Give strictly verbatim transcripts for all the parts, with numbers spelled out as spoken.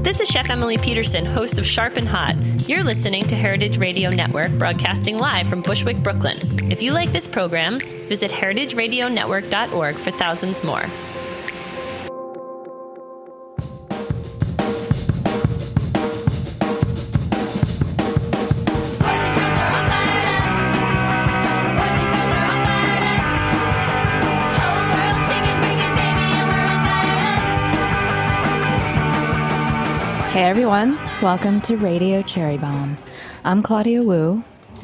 This is Chef Emily Peterson, host of Sharp and Hot. You're listening to Heritage Radio Network, broadcasting live from Bushwick, Brooklyn. If you like this program, visit heritage radio network dot org for thousands more. Hey everyone, welcome to Radio Cherry Bomb. I'm Claudia Wu.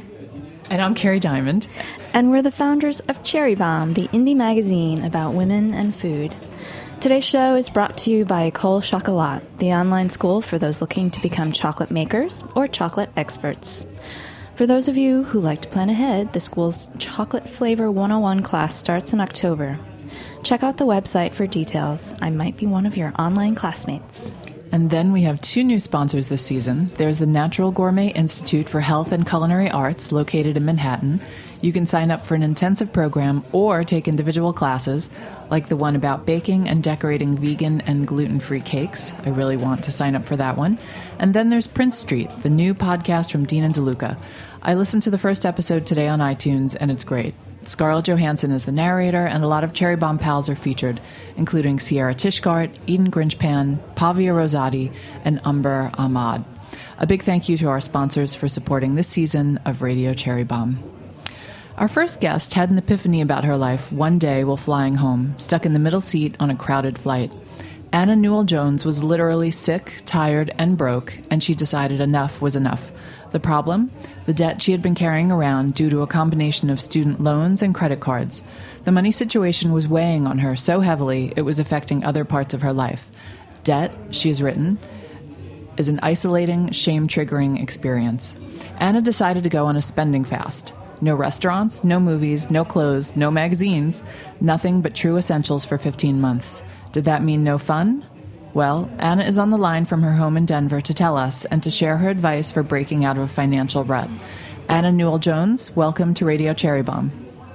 And I'm Carrie Diamond. And we're the founders of Cherry Bomb, the indie magazine about women and food. Today's show is brought to you by École Chocolat, the online school for those looking to become chocolate makers or chocolate experts. For those of you who like to plan ahead, the school's Chocolate Flavor one oh one class starts in October. Check out the website for details. I might be one of your online classmates. And then we have two new sponsors this season. There's the Natural Gourmet Institute for Health and Culinary Arts, located in Manhattan. You can sign up for an intensive program or take individual classes, like the one about baking and decorating vegan and gluten-free cakes. I really want to sign up for that one. And then there's Prince Street, the new podcast from Dina DeLuca. I listened to the first episode today on iTunes, and it's great. Scarlett Johansson is the narrator, and a lot of Cherry Bomb pals are featured, including Sierra Tishgart, Eden Grinchpan, Pavia Rosati, and Umber Ahmad. A big thank you to our sponsors for supporting this season of Radio Cherry Bomb. Our first guest had an epiphany about her life one day while flying home, stuck in the middle seat on a crowded flight. Anna Newell-Jones was literally sick, tired, and broke, and she decided enough was enough. The problem? The debt she had been carrying around due to a combination of student loans and credit cards. The money situation was weighing on her so heavily it was affecting other parts of her life. Debt, she has written, is an isolating, shame-triggering experience. Anna decided to go on a spending fast. No restaurants, no movies, no clothes, no magazines, nothing but true essentials for fifteen months. Did that mean no fun? Well, Anna is on the line from her home in Denver to tell us and to share her advice for breaking out of a financial rut. Anna Newell-Jones, welcome to Radio Cherry Bomb.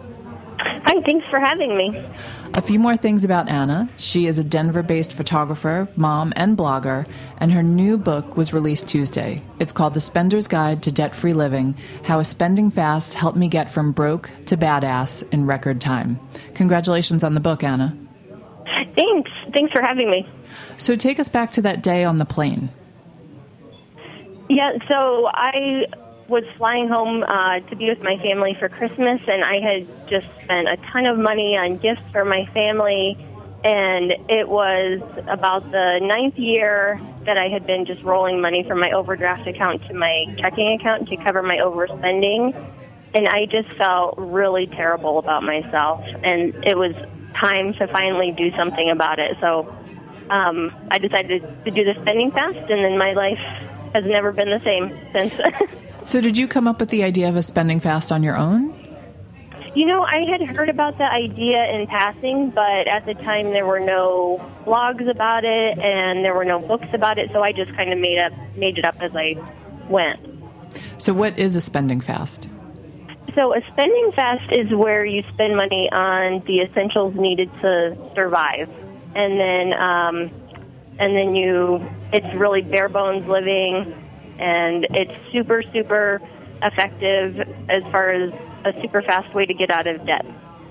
Hi, thanks for having me. A few more things about Anna. She is a Denver-based photographer, mom, and blogger, and her new book was released Tuesday. It's called The Spender's Guide to Debt-Free Living, How a Spending Fast Helped Me Get From Broke to Badass in Record Time. Congratulations on the book, Anna. Thanks. Thanks for having me. So take us back to that day on the plane. Yeah, so I was flying home uh, to be with my family for Christmas, and I had just spent a ton of money on gifts for my family, and it was about the ninth year that I had been just rolling money from my overdraft account to my checking account to cover my overspending, and I just felt really terrible about myself, and it was time to finally do something about it. So um, I decided to do the spending fast, and then my life has never been the same since. So did you come up with the idea of a spending fast on your own? You know, I had heard about the idea in passing, but at the time there were no blogs about it, and there were no books about it, so I just kind of made up made it up as I went. So what is a spending fast? So a spending fast is where you spend money on the essentials needed to survive, and then um, and then you it's really bare bones living, and it's super super effective as far as a super fast way to get out of debt.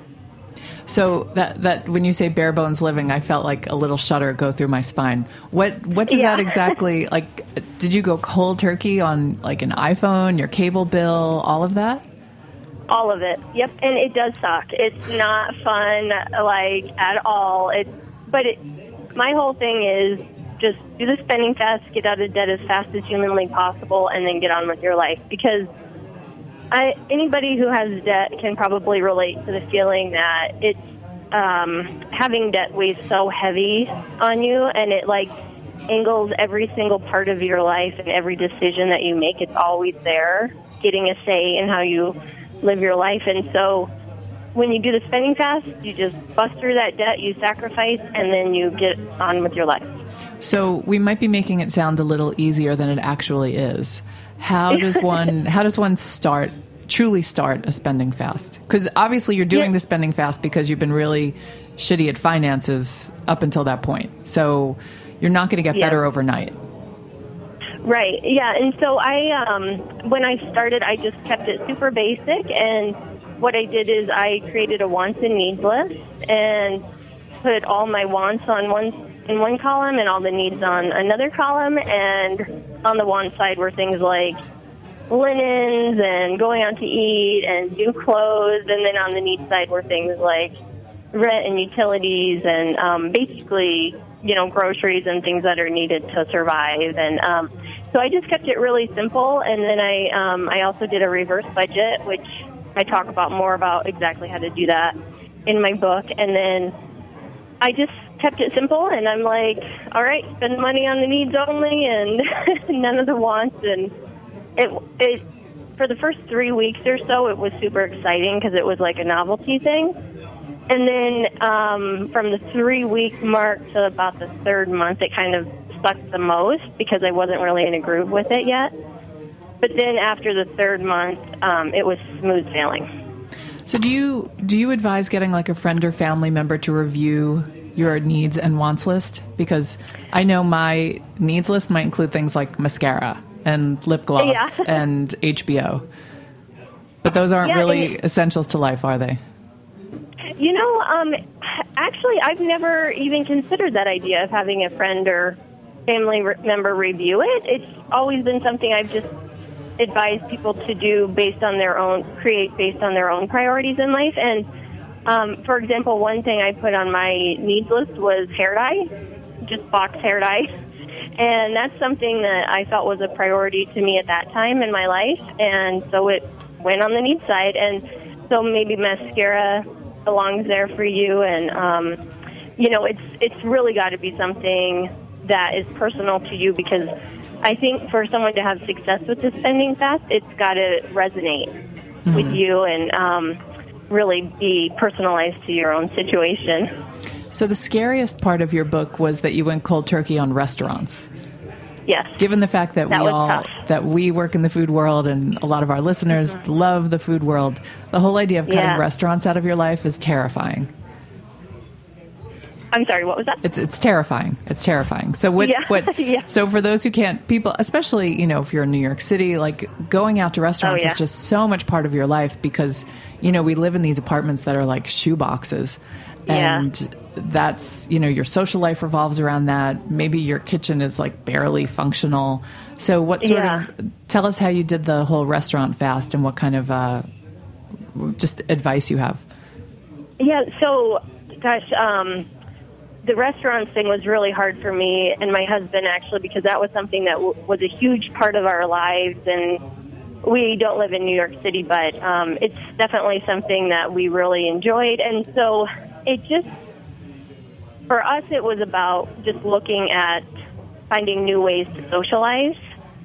So that that when you say bare bones living, I felt like a little shudder go through my spine. What what does yeah. that exactly like? Did you go cold turkey on like an iPhone, your cable bill, all of that? All of it. Yep. And it does suck. It's not fun, like, at all. It, but it, my whole thing is just do the spending fast, get out of debt as fast as humanly possible, and then get on with your life. Because I, anybody who has debt can probably relate to the feeling that it's um, having debt weighs so heavy on you, and it, like, angles every single part of your life and every decision that you make. It's always there, getting a say in how you live your life. And so when you do the spending fast, you just bust through that debt, you sacrifice, and then you get on with your life. So we might be making it sound a little easier than it actually is. How does one how does one start truly start a spending fast? Because obviously you're doing yeah. the spending fast because you've been really shitty at finances up until that point. So you're not going to get yeah. better overnight. Right, yeah, and so I, um, when I started, I just kept it super basic, and what I did is I created a wants and needs list, and put all my wants on one in one column and all the needs on another column, and on the want side were things like linens and going out to eat and new clothes, and then on the need side were things like rent and utilities and um, basically, you know, groceries and things that are needed to survive. And um, so I just kept it really simple, and then I um, I also did a reverse budget, which I talk about more about exactly how to do that in my book. And then I just kept it simple, and I'm like, all right, spend money on the needs only and none of the wants. And it, it for the first three weeks or so, it was super exciting because it was like a novelty thing. And then um, from the three-week mark to about the third month, it kind of sucked the most because I wasn't really in a groove with it yet. But then after the third month, um, it was smooth sailing. So do you do you advise getting like a friend or family member to review your needs and wants list? Because I know my needs list might include things like mascara and lip gloss yeah. and H B O. But those aren't yeah, really and, essentials to life, are they? You know, um, actually, I've never even considered that idea of having a friend or family re- member review it. It's always been something I've just advised people to do based on their own, create based on their own priorities in life. And, um, for example, one thing I put on my needs list was hair dye, just box hair dye. And that's something that I felt was a priority to me at that time in my life. And so it went on the needs side. And so maybe mascara belongs there for you. And, um, you know, it's it's really got to be something that is personal to you, because I think for someone to have success with the spending fast, it's got to resonate mm-hmm. with you and um, really be personalized to your own situation. So the scariest part of your book was that you went cold turkey on restaurants. Yes. Given the fact that, that we all tough. that we work in the food world and a lot of our listeners mm-hmm. love the food world, the whole idea of cutting yeah. restaurants out of your life is terrifying. I'm sorry, what was that? It's it's terrifying. It's terrifying. So what yeah. what yeah. so for those who can't, people, especially, you know, if you're in New York City, like going out to restaurants oh, yeah. is just so much part of your life, because, you know, we live in these apartments that are like shoe boxes. And yeah. that's, you know, your social life revolves around that. Maybe your kitchen is like barely functional. So what sort yeah. of, tell us how you did the whole restaurant fast and what kind of uh, just advice you have. Yeah, so, gosh, um, the restaurant thing was really hard for me and my husband, actually, because that was something that w- was a huge part of our lives. And we don't live in New York City, but um, it's definitely something that we really enjoyed. And so it just, for us, it was about just looking at finding new ways to socialize.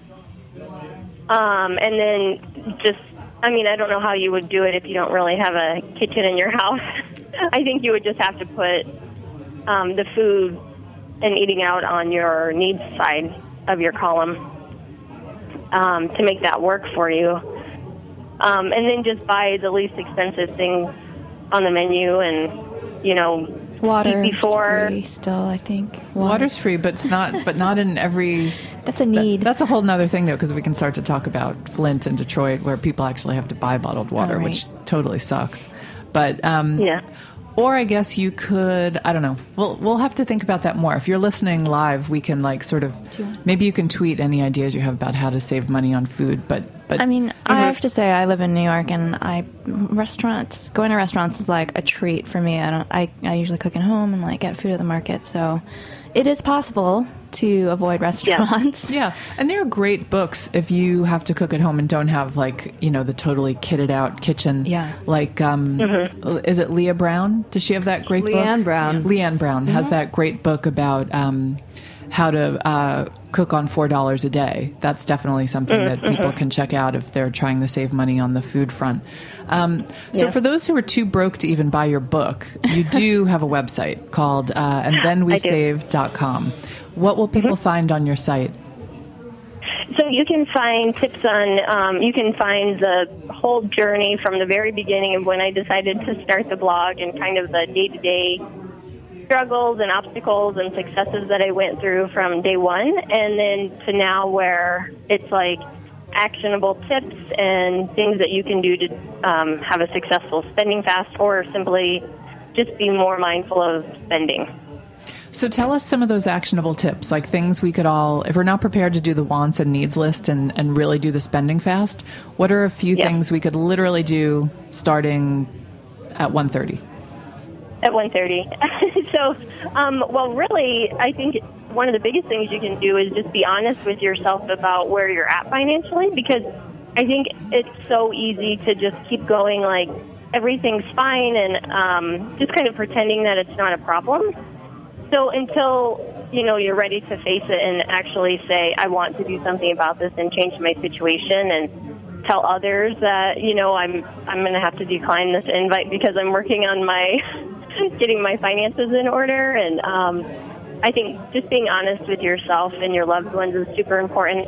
Um, and then just, I mean, I don't know how you would do it if you don't really have a kitchen in your house. I think you would just have to put um, the food and eating out on your needs side of your column um, to make that work for you. Um, and then just buy the least expensive things on the menu and, you know, water before free still, I think. Water. Water's free, but it's not, but not in every... That's a need. That, that's a whole nother thing, though, because we can start to talk about Flint and Detroit, where people actually have to buy bottled water, oh, right. which totally sucks. But um, yeah. Or I guess you could, I don't know. We'll we'll have to think about that more. If you're listening live, we can like sort of, maybe you can tweet any ideas you have about how to save money on food. But but I mean, I have to say, I live in New York, and I restaurants going to restaurants is like a treat for me. I don't. I I usually cook at home and like get food at the market, so it is possible to avoid restaurants. Yeah. yeah, and there are great books if you have to cook at home and don't have like, you know, the totally kitted out kitchen. Yeah. Like, um, mm-hmm. is it Leah Brown? Does she have that great Leanne book? Leanne Brown. Leanne Brown mm-hmm. has that great book about um, how to uh, cook on four dollars a day. That's definitely something mm-hmm. that people can check out if they're trying to save money on the food front. Um, so yeah. for those who are too broke to even buy your book, you do have a website called uh, and then we save dot com. What will people mm-hmm. find on your site? So you can find tips on, um, you can find the whole journey from the very beginning of when I decided to start the blog and kind of the day-to-day struggles and obstacles and successes that I went through from day one, and then to now where it's like actionable tips and things that you can do to um, have a successful spending fast, or simply just be more mindful of spending. So tell us some of those actionable tips, like things we could all, if we're not prepared to do the wants and needs list and, and really do the spending fast, what are a few yeah. things we could literally do starting at one thirty? At one thirty. So, um, well, really, I think one of the biggest things you can do is just be honest with yourself about where you're at financially, because I think it's so easy to just keep going like everything's fine and um, just kind of pretending that it's not a problem. So until, you know, you're ready to face it and actually say, I want to do something about this and change my situation, and tell others that, you know, I'm I'm going to have to decline this invite because I'm working on my getting my finances in order. And um, I think just being honest with yourself and your loved ones is super important.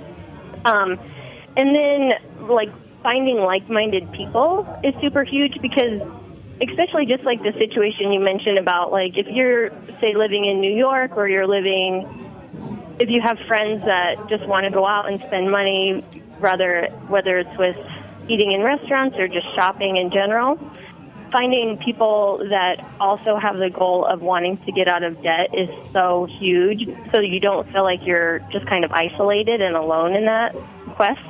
Um, and then, like, finding like-minded people is super huge, because especially just like the situation you mentioned about, like, if you're, say, living in New York, or you're living, if you have friends that just want to go out and spend money, rather whether it's with eating in restaurants or just shopping in general, finding people that also have the goal of wanting to get out of debt is so huge, so you don't feel like you're just kind of isolated and alone in that quest.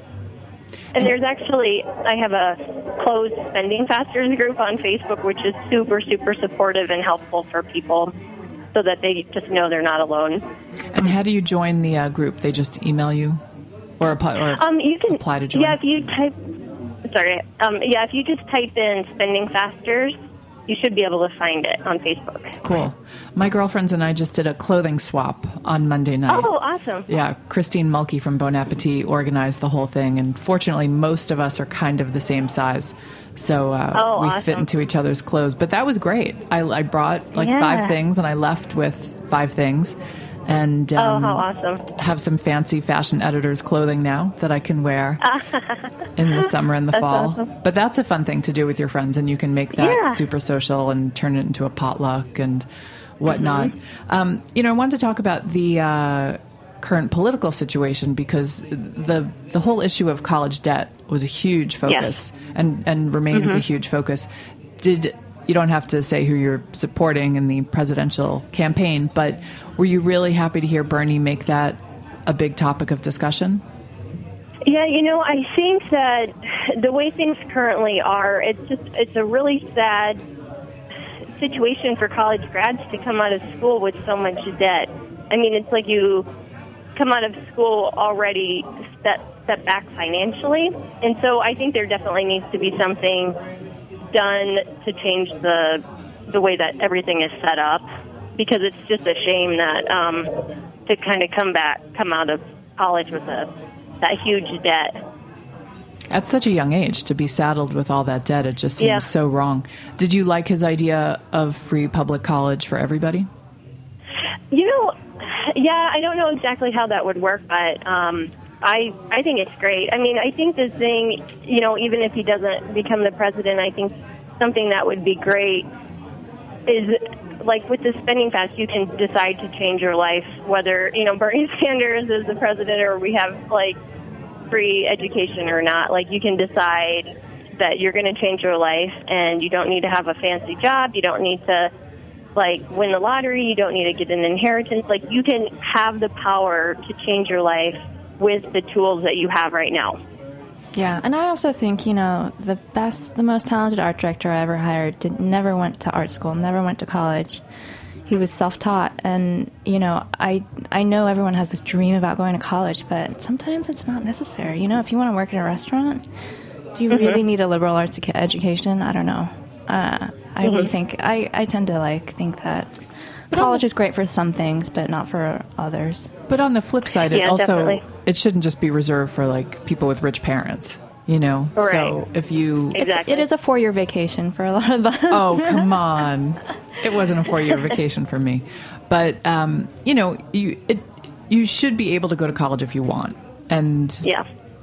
And there's actually, I have a closed spending fasters group on Facebook, which is super, super supportive and helpful for people, so that they just know they're not alone. And how do you join the uh, group? They just email you, or apply, or um, you can, apply to join? Yeah, if you type, sorry, um, yeah, if you just type in spending fasters, you should be able to find it on Facebook. Cool. My girlfriends and I just did a clothing swap on Monday night. Oh, awesome. Yeah, Christine Mulkey from Bon Appetit organized the whole thing, and fortunately most of us are kind of the same size, so uh, oh, we awesome. fit into each other's clothes. But that was great. I, I brought like yeah. five things, and I left with five things. And um, oh, how awesome. have some fancy fashion editor's clothing now that I can wear in the summer and the that's fall. Awesome. But that's a fun thing to do with your friends, and you can make that yeah. super social and turn it into a potluck and whatnot. Mm-hmm. Um, you know, I wanted to talk about the uh, current political situation, because the the whole issue of college debt was a huge focus, yes. and, and remains mm-hmm. a huge focus. Did You don't have to say who you're supporting in the presidential campaign, but were you really happy to hear Bernie make that a big topic of discussion? Yeah, you know, I think that the way things currently are, it's just, it's a really sad situation for college grads to come out of school with so much debt. I mean, it's like you come out of school already set, set back financially. And so I think there definitely needs to be something done to change the the way that everything is set up, because it's just a shame that um, to kind of come back, come out of college with a that huge debt. At such a young age, to be saddled with all that debt, it just seems yeah. so wrong. Did you like his idea of free public college for everybody? You know, yeah, I don't know exactly how that would work, but um, I I think it's great. I mean, I think the thing, you know, even if he doesn't become the president, I think something that would be great is, like with the spending fast, you can decide to change your life, whether, you know, Bernie Sanders is the president or we have, like, free education or not. Like, you can decide that you're going to change your life, and you don't need to have a fancy job. You don't need to, like, win the lottery. You don't need to get an inheritance. Like, you can have the power to change your life with the tools that you have right now. Yeah, and I also think, you know, the best, the most talented art director I ever hired did, never went to art school, never went to college. He was self-taught, and, you know, I I know everyone has this dream about going to college, but sometimes it's not necessary. You know, if you want to work in a restaurant, do you mm-hmm. really need a liberal arts education? I don't know. Uh, I mm-hmm. really think, I, I tend to, like, think that but college is great for some things, but not for others. But on the flip side, it yeah, also, definitely. It shouldn't just be reserved for, like, people with rich parents, you know? Right. So if you... Exactly. It's, it is a four-year vacation for a lot of us. Oh, come on. It wasn't a four-year vacation for me. But, um, you know, you it, you should be able to go to college if you want. And yeah.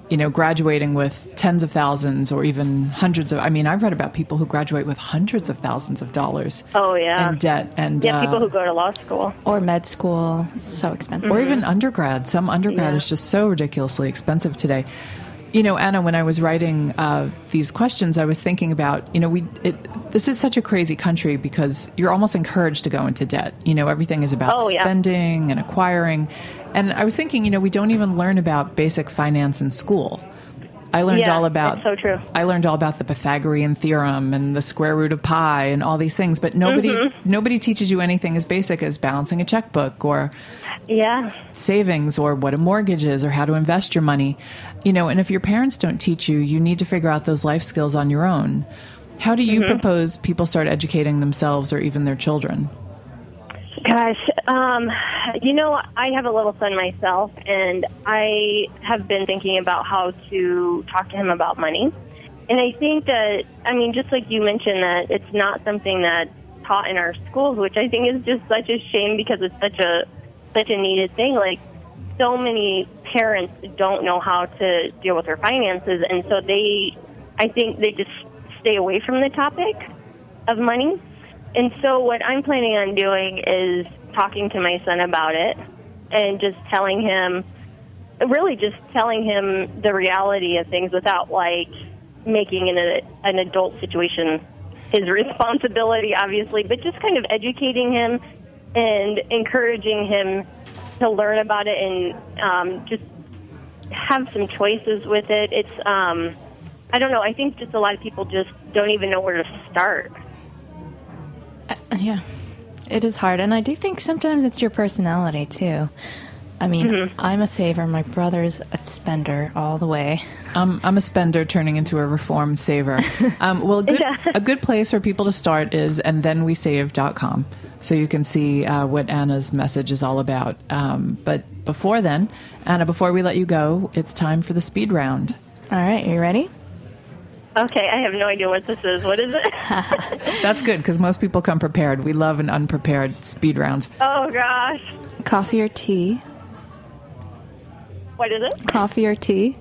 you know, graduating with tens of thousands or even hundreds of, I mean, I've read about people who graduate with hundreds of thousands of dollars oh, yeah. in debt. And yeah, uh, people who go to law school. Or med school. It's so expensive. Or even undergrad. Some undergrad Yeah. is just so ridiculously expensive today. You know, Anna, when I was writing uh, these questions, I was thinking about, you know, we it, this is such a crazy country because you're almost encouraged to go into debt. You know, everything is about Oh, yeah. spending and acquiring. And I was thinking, you know, we don't even learn about basic finance in school. I learned Yeah, all about it's so true. I learned all about the Pythagorean theorem and the square root of pi and all these things, but nobody Mm-hmm. nobody teaches you anything as basic as balancing a checkbook or Yeah. savings or what a mortgage is or how to invest your money. You know, and if your parents don't teach you, you need to figure out those life skills on your own. How do you Mm-hmm. propose people start educating themselves or even their children? Gosh, um, you know, I have a little son myself, and I have been thinking about how to talk to him about money. And I think that, I mean, just like you mentioned, that it's not something that's taught in our schools, which I think is just such a shame because it's such a such a needed thing. Like, so many parents don't know how to deal with their finances, and so they, I think they just stay away from the topic of money. And so what I'm planning on doing is talking to my son about it and just telling him, really just telling him the reality of things without, like, making an, an adult situation his responsibility, obviously, but just kind of educating him and encouraging him to learn about it and um, just have some choices with it. It's, um, I don't know, I think just a lot of people just don't even know where to start. Uh, yeah, it is hard. And I do think sometimes it's your personality, too. I mean, Mm-hmm. I'm a saver. My brother's a spender all the way. Um, I'm a spender turning into a reformed saver. Um, well, a good, a good place for people to start is and then we save dot com. So you can see uh, what Anna's message is all about. Um, but before then, Anna, before we let you go, it's time for the speed round. All right, are you ready? Okay, I have no idea what this is. What is it? That's good because most people come prepared. We love an unprepared speed round. Oh, gosh. Coffee or tea? What is it? Coffee or tea?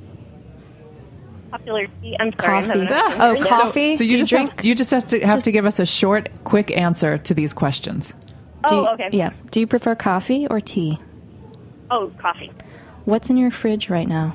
Popular tea. I'm sorry. Coffee. I'm having a Oh, brain coffee. So you Do you just drink- have, you just have to have Just- to give us a short, quick answer to these questions. Do Oh, you- okay. Yeah. Do you prefer coffee or tea? Oh, coffee. What's in your fridge right now?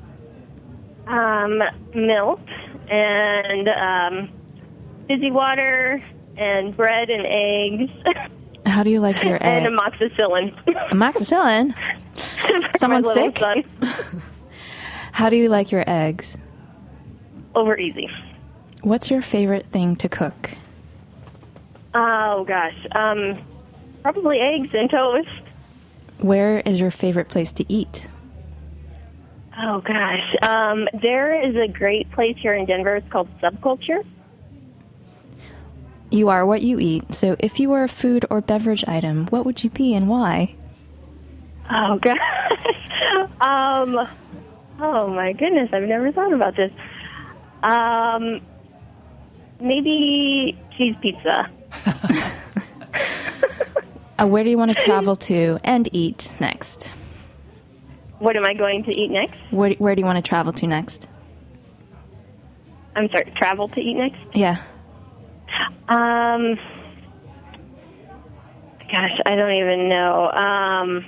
Um, milk and um, fizzy water and bread and eggs How do you like your and egg? amoxicillin. Amoxicillin? For Someone my little sick? son. How do you like your eggs? Over easy. What's your favorite thing to cook? Oh, gosh. Um, probably eggs and toast. Where is your favorite place to eat? Oh, gosh. Um, there is a great place here in Denver. It's called Subculture. You are what you eat, so if you were a food or beverage item, what would you be and why? Oh, gosh. um, oh, my goodness. I've never thought about this. Um, maybe cheese pizza. Uh, where do you want to travel to and eat next? What am I going to eat next? Where, where do you want to travel to next? I'm sorry, travel to eat next? Yeah. Um, gosh, I don't even know. Um,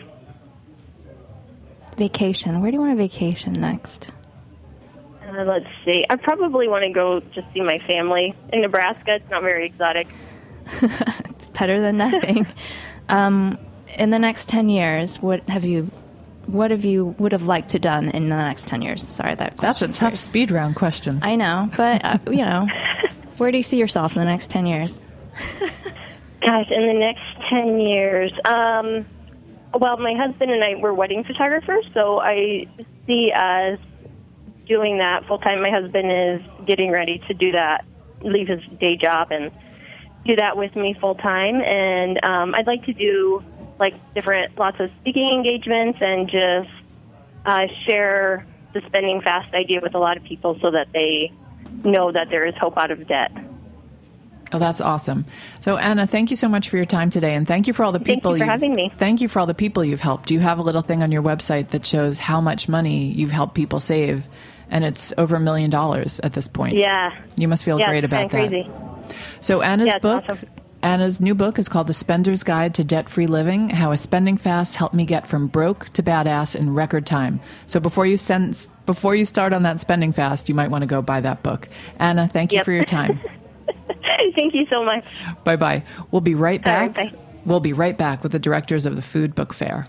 Vacation. Where do you want to vacation next? uh, let's see. I probably want to go just see my family in Nebraska. It's not very exotic. It's better than nothing. um, in the next ten years, what have you what have you would have liked to done in the next ten years? Sorry, that That's a question. tough speed round question. I know, but uh, you know, where do you see yourself in the next ten years? Gosh, in the next ten years. Um, well, my husband and I were wedding photographers, so I see us doing that full time. My husband is getting ready to do that, leave his day job and do that with me full time. And um, I'd like to do like different, lots of speaking engagements and just uh, share the spending fast idea with a lot of people so that they know that there is hope out of debt. Oh, that's awesome. So, Anna, thank you so much for your time today, and thank you for all the people. Thank you for having me. Thank you for all the people you've helped. You have a little thing on your website that shows how much money you've helped people save, and it's over a million dollars at this point. Yeah. You must feel yeah, great about that. Crazy. So, Anna's yeah, book. Awesome. Anna's new book is called The Spender's Guide to Debt-Free Living, How a Spending Fast Helped Me Get From Broke to Badass in Record Time. So before you send, before you start on that spending fast, you might want to go buy that book. Anna, thank you yep. for your time. Thank you so much. Bye-bye. We'll be right back. Right, bye. We'll be right back with the directors of the Food Book Fair.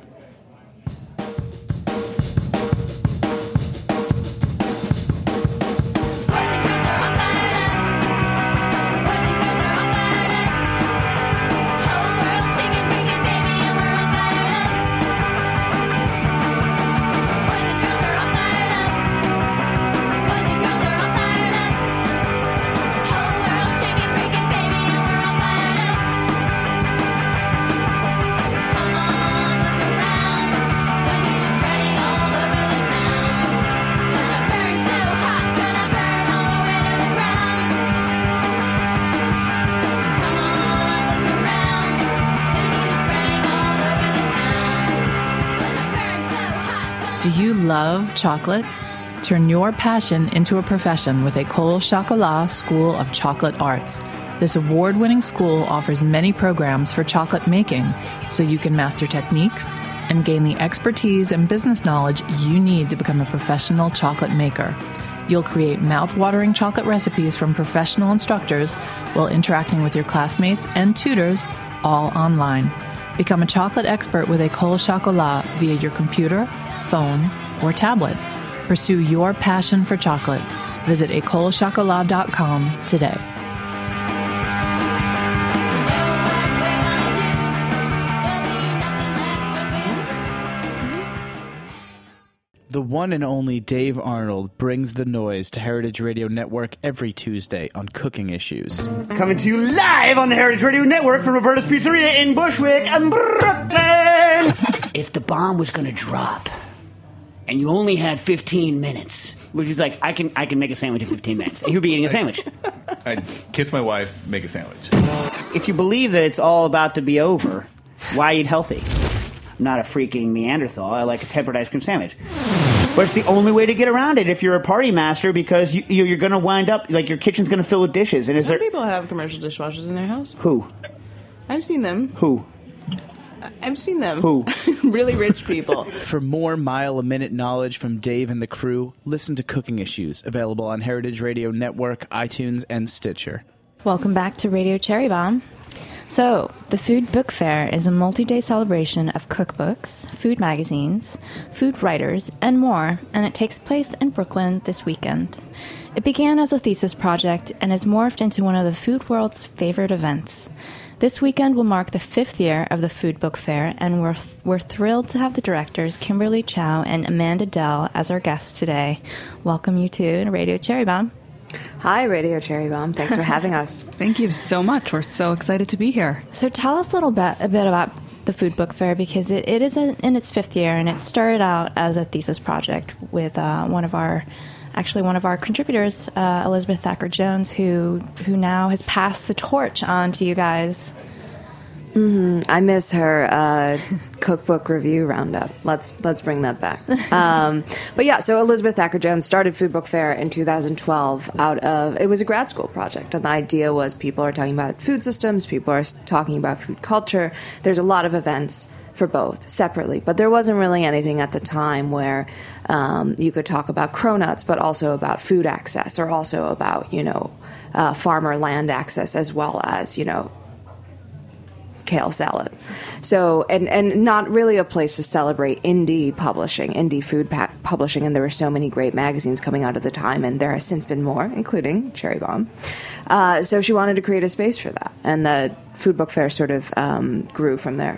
Do you love chocolate? Turn your passion into a profession with École Chocolat School of Chocolate Arts. This award-winning school offers many programs for chocolate making, so you can master techniques and gain the expertise and business knowledge you need to become a professional chocolate maker. You'll create mouth-watering chocolate recipes from professional instructors while interacting with your classmates and tutors, all online. Become a chocolate expert with École Chocolat via your computer, phone, or tablet. Pursue your passion for chocolate. Visit école chocolat dot com today. The one and only Dave Arnold brings the noise to Heritage Radio Network every Tuesday on Cooking Issues. Coming to you live on the Heritage Radio Network from Roberta's Pizzeria in Bushwick, Brooklyn. If the bomb was going to drop and you only had fifteen minutes, which is like, I can I can make a sandwich in fifteen minutes, and you'd be eating a sandwich. I'd kiss my wife, make a sandwich. If you believe that it's all about to be over, why eat healthy? I'm not a freaking Neanderthal. I like a tempered ice cream sandwich. But it's the only way to get around it if you're a party master, because you, you're going to wind up, like, your kitchen's going to fill with dishes. And is Some there people have commercial dishwashers in their house. Who? I've seen them. Who? I've seen them. Who? Really rich people. For more mile-a-minute knowledge from Dave and the crew, listen to Cooking Issues, available on Heritage Radio Network, iTunes, and Stitcher. Welcome back to Radio Cherry Bomb. So, the Food Book Fair is a multi-day celebration of cookbooks, food magazines, food writers, and more, and it takes place in Brooklyn this weekend. It began as a thesis project and has morphed into one of the food world's favorite events. This weekend will mark the fifth year of the Food Book Fair, and we're, th- we're thrilled to have the directors Kimberly Chow and Amanda Dell as our guests today. Welcome you to Radio Cherry Bomb. Hi, Radio Cherry Bomb. Thanks for having us. Thank you so much. We're so excited to be here. So tell us a little bit, a bit about the Food Book Fair, because it, it is in, in its fifth year, and it started out as a thesis project with uh, one of our, actually one of our contributors, uh, Elizabeth Thacker Jones, who who now has passed the torch on to you guys. Mm-hmm. I miss her uh, cookbook review roundup. Let's let's bring that back. Um, but yeah, so Elizabeth Thacker Jones started Food Book Fair in two thousand twelve out of, it was a grad school project, and the idea was people are talking about food systems, people are talking about food culture. There's a lot of events for both separately, but there wasn't really anything at the time where um, you could talk about cronuts, but also about food access, or also about, you know, uh, farmer land access, as well as, you know, kale salad. So, and, and not really a place to celebrate indie publishing, indie food pa- publishing, and there were so many great magazines coming out at the time, and there has since been more, including Cherry Bomb. Uh, so she wanted to create a space for that, and the Food Book Fair sort of um, grew from there.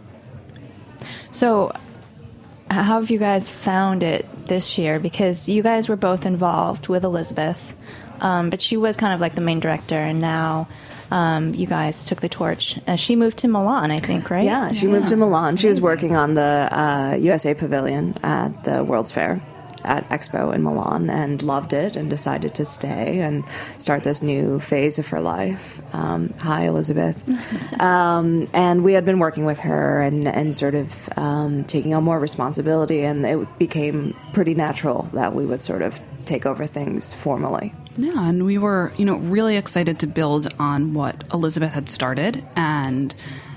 So, how have you guys found it this year? Because you guys were both involved with Elizabeth, um, but she was kind of like the main director, and now um, you guys took the torch. Uh, she moved to Milan, I think, right? Yeah, she yeah. moved to Milan. She was working on the uh, U S A Pavilion at the World's Fair. at Expo in Milan and loved it and decided to stay and start this new phase of her life. Um, hi, Elizabeth. um, and we had been working with her and, and sort of um, taking on more responsibility, and it became pretty natural that we would sort of take over things formally. Yeah, and we were, you know, really excited to build on what Elizabeth had started and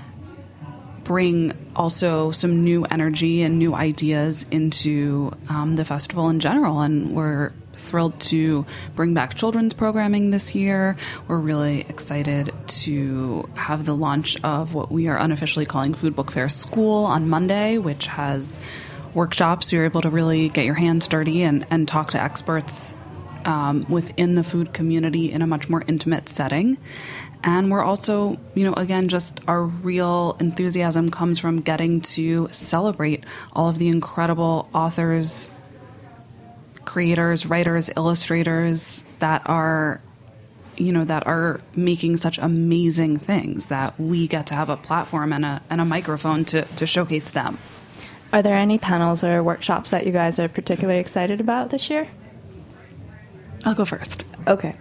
bring also some new energy and new ideas into um, the festival in general. And we're thrilled to bring back children's programming this year. We're really excited to have the launch of what we are unofficially calling Food Book Fair School on Monday, which has workshops. You're able to really get your hands dirty and, and talk to experts um, within the food community in a much more intimate setting. And we're also, you know, again, just our real enthusiasm comes from getting to celebrate all of the incredible authors, creators, writers, illustrators that are, you know, that are making such amazing things that we get to have a platform and a, and a microphone to, to showcase them. Are there any panels or workshops that you guys are particularly excited about this year? I'll go first. Okay.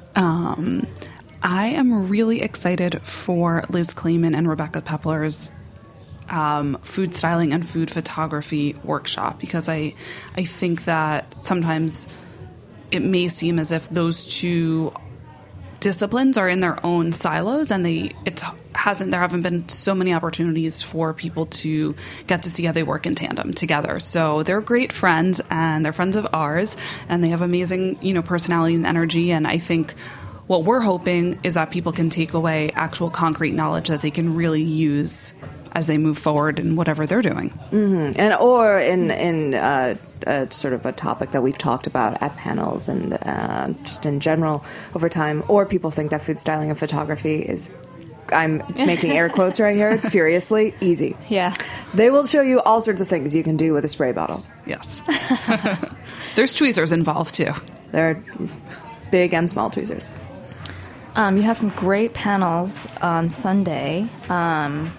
Um, I am really excited for Liz Kleeman and Rebecca Pepler's um, food styling and food photography workshop, because I, I think that sometimes it may seem as if those two disciplines are in their own silos, and they it hasn't there haven't been so many opportunities for people to get to see how they work in tandem together. So they're great friends, and they're friends of ours, and they have amazing, you know, personality and energy. And I think what we're hoping is that people can take away actual concrete knowledge that they can really use as they move forward in whatever they're doing. Mm-hmm. And or in in uh, uh, sort of a topic that we've talked about at panels and uh, just in general over time, or people think that food styling and photography is, I'm making air quotes right here, furiously, easy. Yeah. They will show you all sorts of things you can do with a spray bottle. Yes. There's tweezers involved, too. There are big and small tweezers. Um, you have some great panels on Sunday. Um,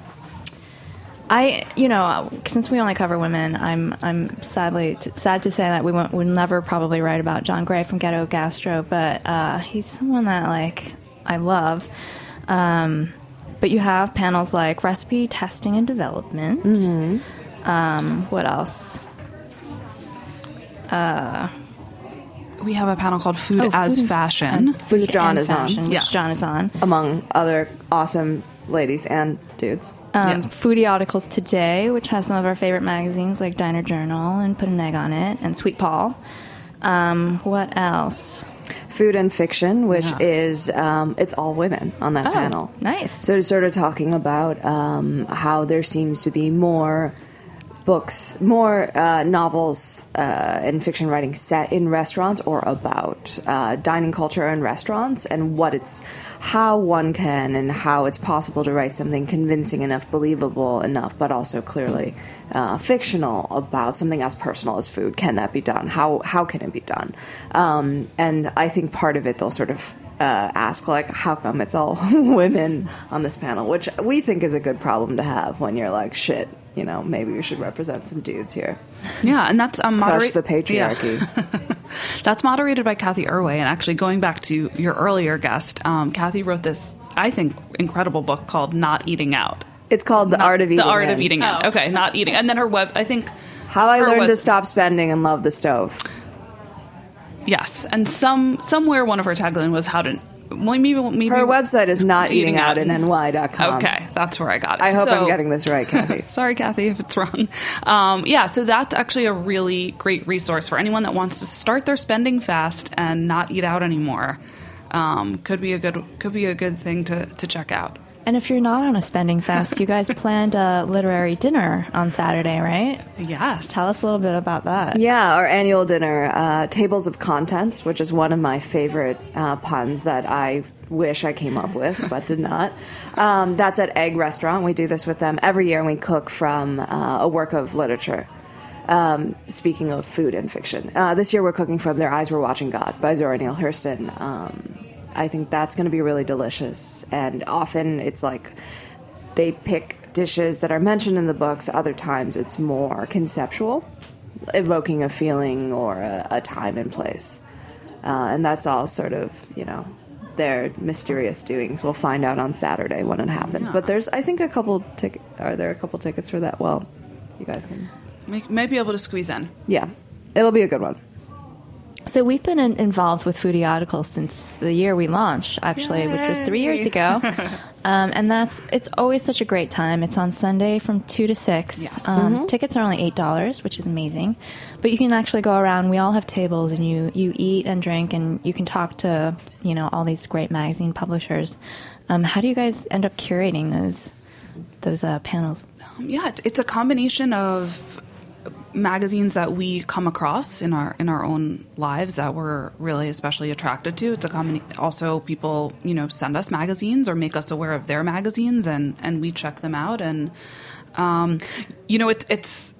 I, you know, since we only cover women, I'm, I'm sadly t- sad to say that we won't, we'll never probably write about John Gray from Ghetto Gastro, but uh, he's someone that like I love. Um, but you have panels like recipe testing and development. Mm-hmm. Um, what else? Uh. We have a panel called Food Oh, as food and- Fashion. and food Which John and is fashion, on. which Yes. John is on. Among other awesome ladies and dudes. Um, Yes. Foodie Articles Today, which has some of our favorite magazines like Diner Journal and Put an Egg on It, and Sweet Paul. Um, what else? Food and Fiction, which Yeah. is, um, it's all women on that Oh, panel. nice. So sort of talking about um, how there seems to be more books, more uh, novels uh, and fiction writing set in restaurants or about uh, dining culture in restaurants, and what it's, how one can and how it's possible to write something convincing enough, believable enough, but also clearly uh, fictional about something as personal as food. Can that be done? How how can it be done? Um, and I think part of it they'll sort of Uh, ask, like, how come it's all women on this panel, which we think is a good problem to have when you're like, shit, you know, maybe we should represent some dudes here. Yeah, and that's um, Crush moderate- the patriarchy. Yeah. That's moderated by Kathy Irway. And actually, going back to your earlier guest, um, Kathy wrote this, I think, incredible book called Not Eating Out. It's called The Not- Art of Eating The Art In. of Eating Out. Oh. Okay, Not Eating. And then her web, I think... How I her Learned web- to Stop Spending and Love the Stove. Yes, and some somewhere one of her tagline was how to... Well, maybe, maybe Her website is not eating out in N Y dot com. Okay, that's where I got it. I hope So- I'm getting this right, Kathy. Sorry, Kathy, if it's wrong. Um, yeah, so that's actually a really great resource for anyone that wants to start their spending fast and not eat out anymore. Um, could be a good could be a good thing to, to check out. And if you're not on a spending fast, you guys planned a literary dinner on Saturday, right? Yes. Tell us a little bit about that. Yeah, our annual dinner, uh, Tables of Contents, which is one of my favorite uh, puns that I wish I came up with, but did not. Um, that's at Egg Restaurant. We do this with them every year, and we cook from uh, a work of literature. Um, speaking of food and fiction, uh, this year we're cooking from Their Eyes Were Watching God by Zora Neale Hurston. Um, I think that's going to be really delicious. And often it's like they pick dishes that are mentioned in the books. Other times it's more conceptual. evoking a feeling or a, a time and place. Uh, and that's all sort of, you know, their mysterious doings. We'll find out on Saturday when it happens. Yeah. But there's, I think, a couple tick. Are there a couple tickets for that? Well, you guys can. May, may be able to squeeze in. Yeah, it'll be a good one. So we've been in, involved with Foodieaudical since the year we launched, actually, Yay. which was three years ago. um, and that's it's always such a great time. It's on Sunday from two to six. Yes. Um, Mm-hmm. Tickets are only eight dollars, which is amazing. But you can actually go around. We all have tables, and you, you eat and drink, and you can talk to, you know, all these great magazine publishers. Um, how do you guys end up curating those those uh, panels? Um, yeah, it's, it's a combination of magazines that we come across in our in our own lives that we're really especially attracted to. It's a common. Also, people you know send us magazines or make us aware of their magazines, and, and we check them out. And um, you know, it's it's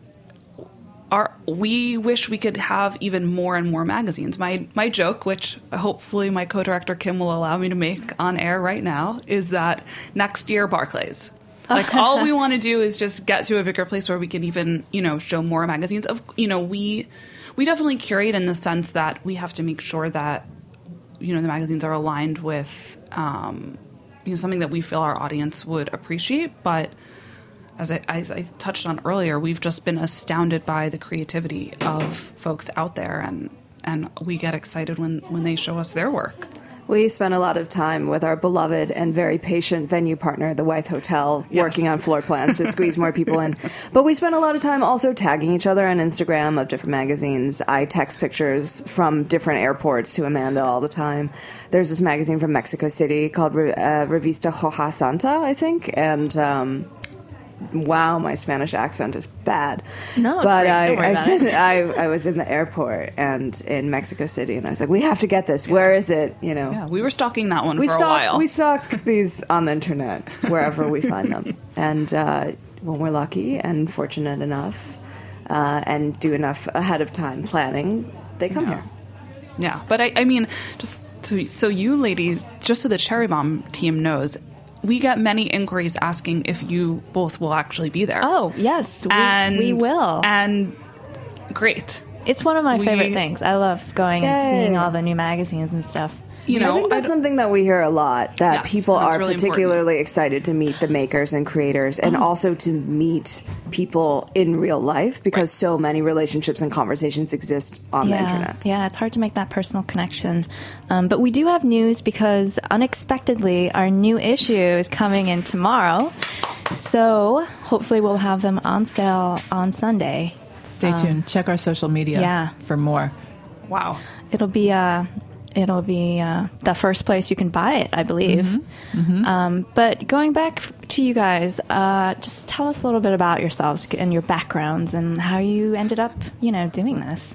our. We wish we could have even more and more magazines. My my joke, which hopefully my co-director Kim will allow me to make on air right now, is that next year Barclays. Like, all we want to do is just get to a bigger place where we can even, you know, show more magazines. Of, you know, we we definitely curate in the sense that we have to make sure that, you know, the magazines are aligned with, um, you know, something that we feel our audience would appreciate. But as I, as I touched on earlier, we've just been astounded by the creativity of folks out there, and and we get excited when, when they show us their work. We spent a lot of time with our beloved and very patient venue partner, the Wythe Hotel, Yes. working on floor plans to squeeze more people in. But we spent a lot of time also tagging each other on Instagram of different magazines. I text pictures from different airports to Amanda all the time. There's this magazine from Mexico City called uh, Revista Hoja Santa, I think, and um, wow, my Spanish accent is bad. No, it's but great. I, Don't worry I about said it. I, I was in the airport and in Mexico City, and I was like, we have to get this. Where is it? You know, Yeah, we were stalking that one we for stalk, a while. We stalk these on the internet wherever we find them, and uh, when we're lucky and fortunate enough, uh, and do enough ahead of time planning, they come Yeah. here. Yeah, but I, I mean, just so, so you ladies, just so the Cherry Bomb team knows, we get many inquiries asking if you both will actually be there. Oh, yes, we, and we will. And great. It's one of my We- favorite things. I love going and Yay. seeing all the new magazines and stuff. You know, I think that's I something that we hear a lot, that Yes, people that's are really particularly excited to meet the makers and creators, and also to meet people in real life, because so many relationships and conversations exist on yeah, the internet. Yeah, it's hard to make that personal connection. Um, but we do have news, because unexpectedly our new issue is coming in tomorrow. So hopefully we'll have them on sale on Sunday. Stay Um, tuned. Check our social media yeah. for more. wow. It'll be uh, it'll be uh, the first place you can buy it, I believe. Mm-hmm. Um, but going back f- to you guys, uh, just tell us a little bit about yourselves and your backgrounds and how you ended up, you know, doing this.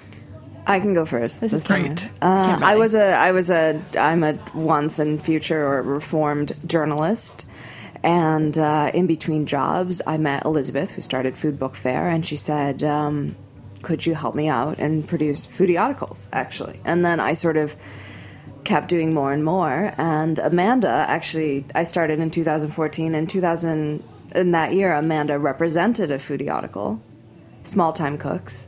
I can go first. This is time. great. Uh, Can't I relate. was a, I was a, I'm a once and future or reformed journalist, and uh, in between jobs, I met Elizabeth, who started Food Book Fair, and she said, um, "Could you help me out and produce Foodieauticals?" Actually, and then I sort of kept doing more and more. And Amanda, actually, I started in two thousand fourteen. In two thousand, in that year, Amanda represented a Foodieautical, Small Time Cooks.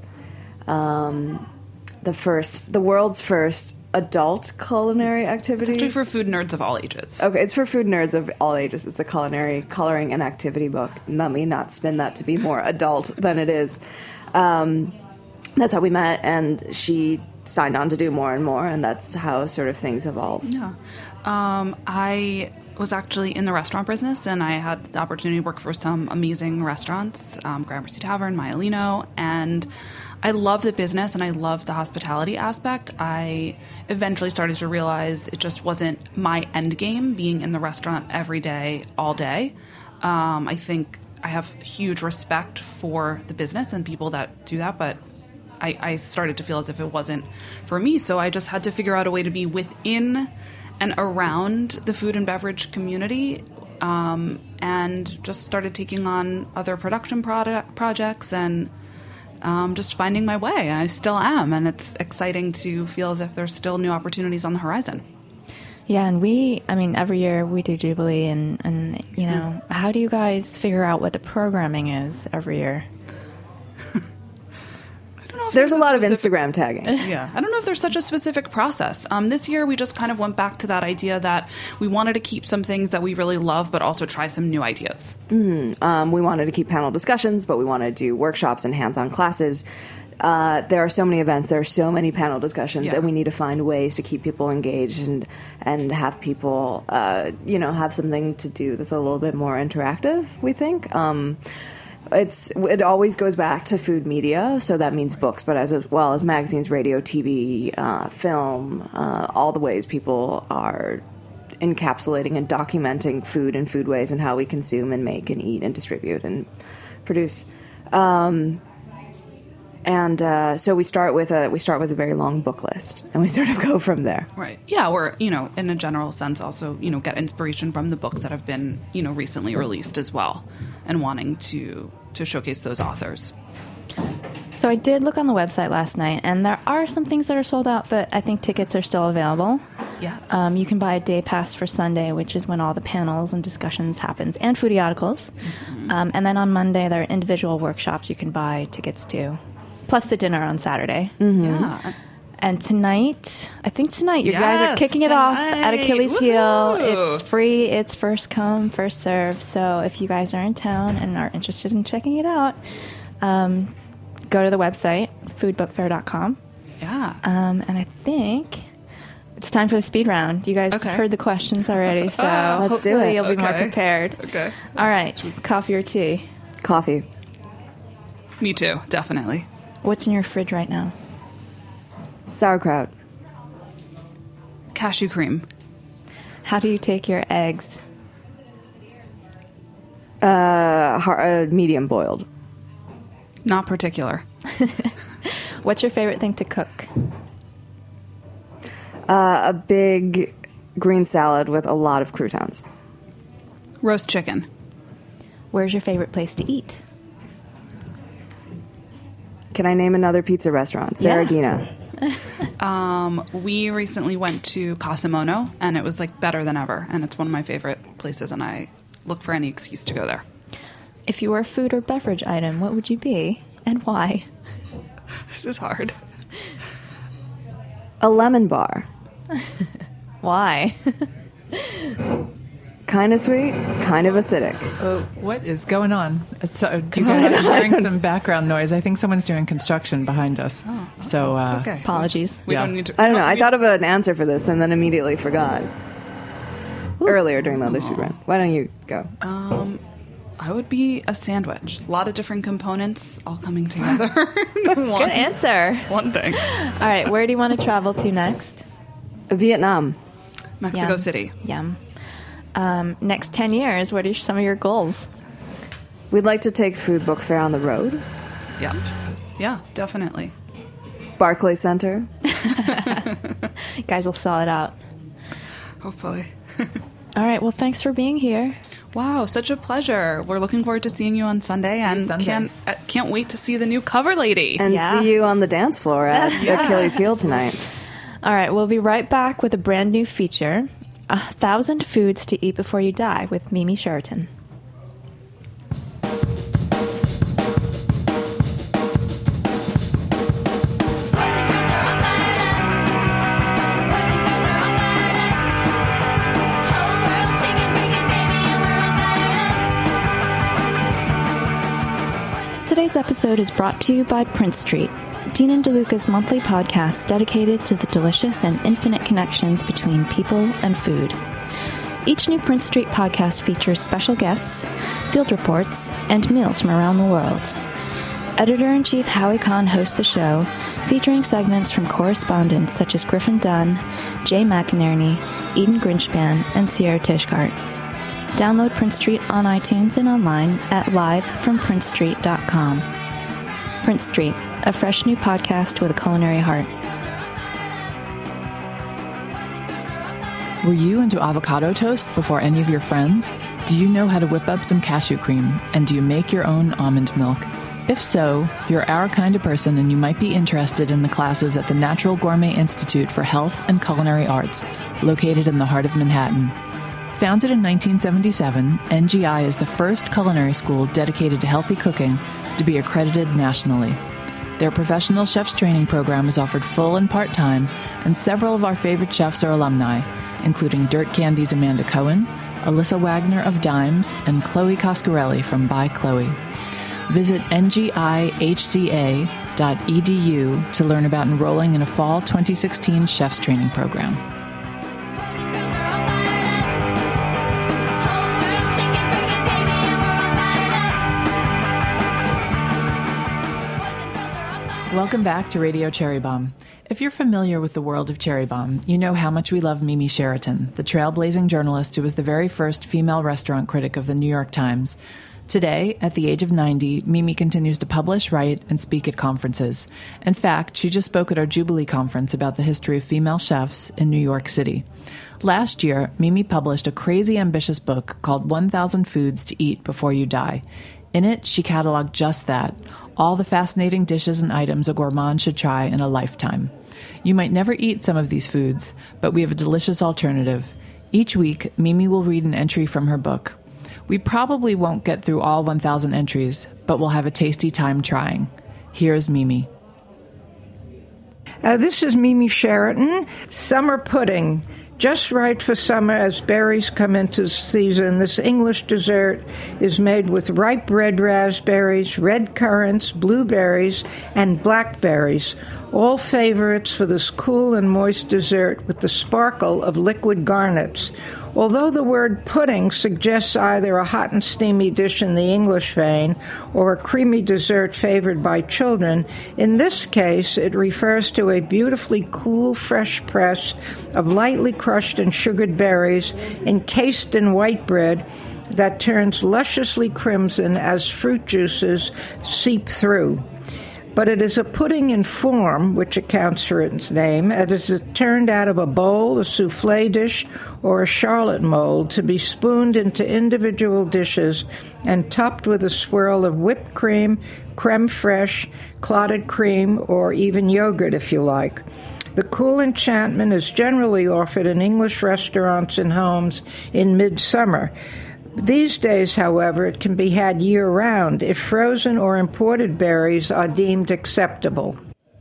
Um, the first, the world's first adult culinary activity. Actually, for food nerds of all ages. Okay, it's for food nerds of all ages. It's a culinary coloring and activity book. Let me not spin that to be more adult than it is. Um, that's how we met, and she signed on to do more and more, and that's how sort of things evolved. Yeah. Um, I was actually in the restaurant business, and I had the opportunity to work for some amazing restaurants, um, Gramercy Tavern, Maialino, and I love the business and I love the hospitality aspect. I eventually started to realize it just wasn't my end game, being in the restaurant every day, all day. Um, I think I have huge respect for the business and people that do that, but I, I started to feel as if it wasn't for me. So I just had to figure out a way to be within and around the food and beverage community, um, and just started taking on other production product projects and Um, just finding my way. And I still am, and it's exciting to feel as if there's still new opportunities on the horizon. Yeah, and we, I mean, every year we do Jubilee, and, and you know, how do you guys figure out what the programming is every year? There's a lot of Instagram tagging. Yeah. I don't know if there's such a specific process. Um, this year, we just kind of went back to that idea that we wanted to keep some things that we really love, but also try some new ideas. Mm-hmm. Um, we wanted to keep panel discussions, but we wanted to do workshops and hands-on classes. Uh, there are so many events, there are so many panel discussions, Yeah. and we need to find ways to keep people engaged and and have people, uh, you know, have something to do that's a little bit more interactive, we think. Um, it's it always goes back to food media, so that means books, but as well as magazines, radio, T V, uh, film, uh, all the ways people are encapsulating and documenting food and foodways and how we consume and make and eat and distribute and produce. Um, And uh, so we start with a we start with a very long book list, and we sort of go from there. Right. Yeah, we're, you know, in a general sense also, you know, get inspiration from the books that have been, you know, recently released as well, and wanting to to showcase those authors. So I did look on the website last night, and there are some things that are sold out, but I think tickets are still available. Yes. Um, you can buy a day pass for Sunday, which is when all the panels and discussions happens, and foodie articles. Mm-hmm. Um, and then on Monday, there are individual workshops you can buy tickets to, plus the dinner on Saturday. Mm-hmm. Yeah. And tonight, I think tonight, you yes, guys are kicking tonight. it off at Achilles Woo-hoo. Heel. It's free. It's first come, first serve. So if you guys are in town and are interested in checking it out, um, go to the website, food book fair dot com. Yeah. Um, and I think it's time for the speed round. You guys Okay. heard the questions already, so Oh, let's do hopefully it. you'll be more Okay. prepared. Okay. All right. Coffee or tea? Coffee. Me too, definitely. What's in your fridge right now? Sauerkraut. Cashew cream. How do you take your eggs? Uh, har- uh, medium boiled. Not particular. What's your favorite thing to cook? Uh, a big green salad with a lot of croutons. Roast chicken. Where's your favorite place to eat? Can I name another pizza restaurant? Yeah. Saragina. Um, we recently went to Casamono, and it was like better than ever, and it's one of my favorite places, and I look for any excuse to go there. If you were a food or beverage item, what would you be and why? This is hard. A lemon bar. Why? Kind of sweet, kind of acidic. Oh, what is going on? It's, uh, you guys are hearing some background noise. I think someone's doing construction behind us. Oh, so uh, it's okay. Apologies. We Yeah. don't need to. I don't know. we I thought of an answer for this and then immediately forgot. Earlier during the other speed run. Why don't you go? Um, I would be a sandwich. A lot of different components all coming together. one, Good answer. One thing. All right, where do you want to travel to next? Vietnam. Mexico Yum. City. Yum. Um, next ten years, what are some of your goals? We'd like to take Food Book Fair on the road. Yep. Yeah, definitely. Barclay Center. You guys will sell it out. Hopefully. All right, well, thanks for being here. Wow, such a pleasure. We're looking forward to seeing you on Sunday, and Sunday. can't uh, can't wait to see the new cover lady. And Yeah. see you on the dance floor at Yes. Achilles Heel tonight. All right, we'll be right back with a brand new feature, A Thousand Foods to Eat Before You Die with Mimi Sheraton. Today's episode is brought to you by Prince Street, Dean and DeLuca's monthly podcast dedicated to the delicious and infinite connections between people and food. Each new Prince Street podcast features special guests, field reports, and meals from around the world. Editor-in-Chief Howie Kahn hosts the show, featuring segments from correspondents such as Griffin Dunn, Jay McInerney, Eden Grinchpan, and Sierra Tishkart. Download Prince Street on iTunes and online at live from prince street dot com. Prince Street, a fresh new podcast with a culinary heart. Were you into avocado toast before any of your friends? Do you know how to whip up some cashew cream? And do you make your own almond milk? If so, you're our kind of person and you might be interested in the classes at the Natural Gourmet Institute for Health and Culinary Arts, located in the heart of Manhattan. Founded in nineteen seventy-seven, N G I is the first culinary school dedicated to healthy cooking to be accredited nationally. Their professional chef's training program is offered full and part-time, and several of our favorite chefs are alumni, including Dirt Candy's Amanda Cohen, Alyssa Wagner of Dimes, and Chloe Coscarelli from By Chloe. Visit N G I H C A dot E D U to learn about enrolling in a fall twenty sixteen chef's training program. Welcome back to Radio Cherry Bomb. If you're familiar with the world of Cherry Bomb, you know how much we love Mimi Sheraton, the trailblazing journalist who was the very first female restaurant critic of the New York Times. Today, at the age of ninety, Mimi continues to publish, write, and speak at conferences. In fact, she just spoke at our Jubilee conference about the history of female chefs in New York City. Last year, Mimi published a crazy ambitious book called one thousand Foods to Eat Before You Die. In it, she cataloged just that, all the fascinating dishes and items a gourmand should try in a lifetime. You might never eat some of these foods, but we have a delicious alternative. Each week, Mimi will read an entry from her book. We probably won't get through all one thousand entries, but we'll have a tasty time trying. Here's Mimi. Uh, this is Mimi Sheraton. Summer pudding. Just right for summer as berries come into season. This English dessert is made with ripe red raspberries, red currants, blueberries, and blackberries. All favorites for this cool and moist dessert with the sparkle of liquid garnets. Although the word pudding suggests either a hot and steamy dish in the English vein or a creamy dessert favored by children, in this case it refers to a beautifully cool, fresh press of lightly crushed and sugared berries encased in white bread that turns lusciously crimson as fruit juices seep through. But it is a pudding in form, which accounts for its name, as it is turned out of a bowl, a souffle dish, or a charlotte mold to be spooned into individual dishes and topped with a swirl of whipped cream, creme fraiche, clotted cream, or even yogurt if you like. The cool enchantment is generally offered in English restaurants and homes in midsummer. These days, however, it can be had year-round if frozen or imported berries are deemed acceptable.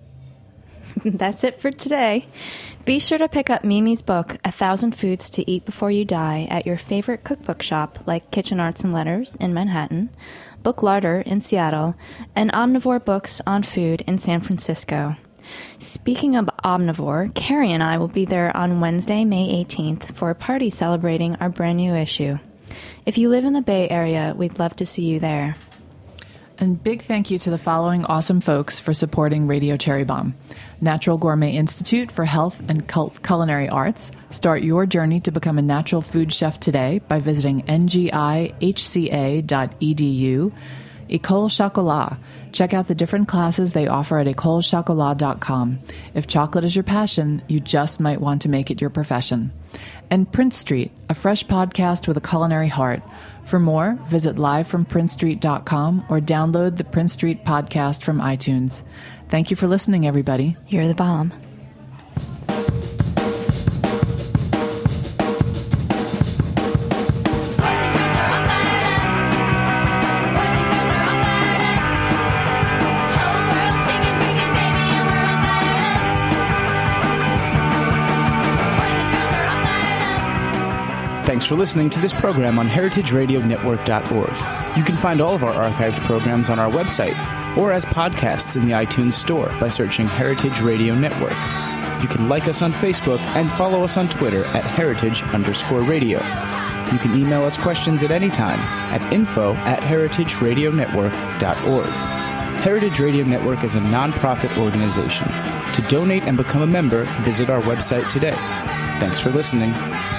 That's it for today. Be sure to pick up Mimi's book, A Thousand Foods to Eat Before You Die, at your favorite cookbook shop like Kitchen Arts and Letters in Manhattan, Book Larder in Seattle, and Omnivore Books on Food in San Francisco. Speaking of Omnivore, Carrie and I will be there on Wednesday, May eighteenth, for a party celebrating our brand new issue. If you live in the Bay Area, we'd love to see you there. And big thank you to the following awesome folks for supporting Radio Cherry Bomb. Natural Gourmet Institute for Health and Cul- Culinary Arts. Start your journey to become a natural food chef today by visiting N G I H C A dot E D U. École Chocolat. Check out the different classes they offer at école chocolat dot com. If chocolate is your passion, you just might want to make it your profession. And Prince Street, a fresh podcast with a culinary heart. For more, visit live from prince street dot com or download the Prince Street podcast from iTunes. Thank you for listening, everybody. You're the bomb. Thanks for listening to this program on heritage radio network dot org. You can find all of our archived programs on our website or as podcasts in the iTunes Store by searching Heritage Radio Network. You can like us on Facebook and follow us on Twitter at heritage underscore radio. You can email us questions at any time at info at heritage radio network dot org. Heritage Radio Network is a nonprofit organization. To donate and become a member, visit our website today. Thanks for listening.